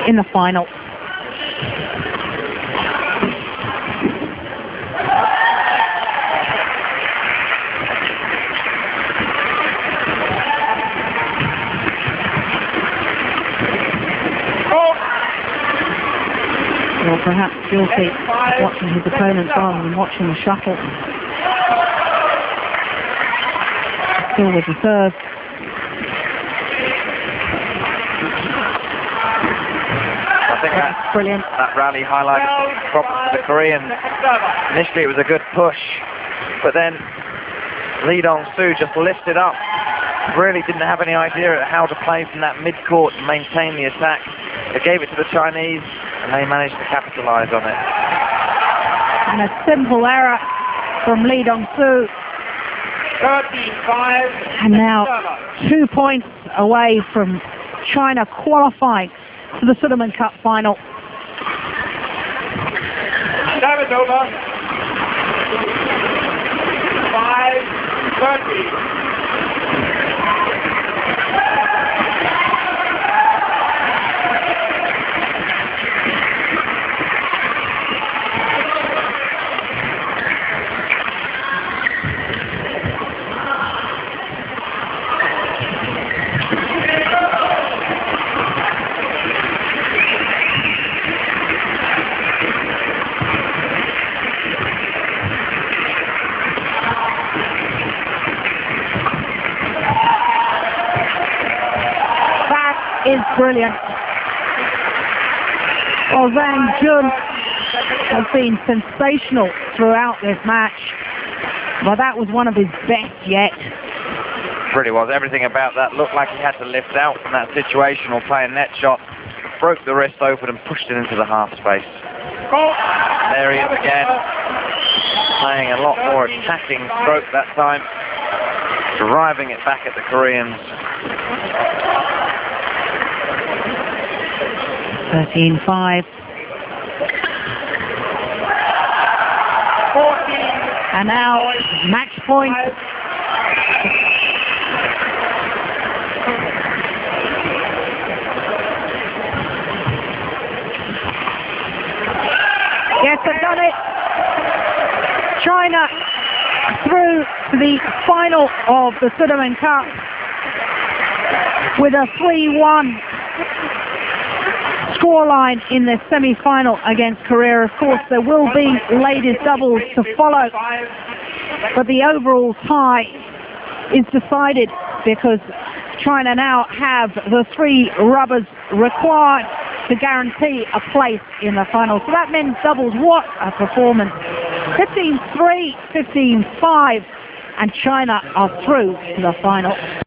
in the final. Or perhaps guilty of watching his opponents rather than watching the shuttle. Still with the serve. I think that's brilliant. That rally highlighted the problems for the Koreans. Initially it was a good push, but then Lee Dong-soo just lifted up. Really didn't have any idea how to play from that mid-court and maintain the attack. They gave it to the Chinese, and they managed to capitalise on it. And a simple error from Lee Dong-soo. 35. And now 2 points away from China qualifying for the Sudirman Cup final. Service over. 5-30. Is brilliant. Well, Zhang Jun has been sensational throughout this match. Well, that was one of his best yet. Really was. Everything about that looked like he had to lift out from that situation or play a net shot. Broke the wrist open and pushed it into the half space. There he is again. Playing a lot more attacking stroke that time. Driving it back at the Koreans. 13-5. And now match point. Yes, they've done it. China through to the final of the Sudirman Cup with a 3-1 scoreline in the semi-final against Korea. Of course, there will be ladies doubles to follow, but the overall tie is decided because China now have the 3 rubbers required to guarantee a place in the final. So that men's doubles, what a performance. 15-3, 15-5, and China are through to the final.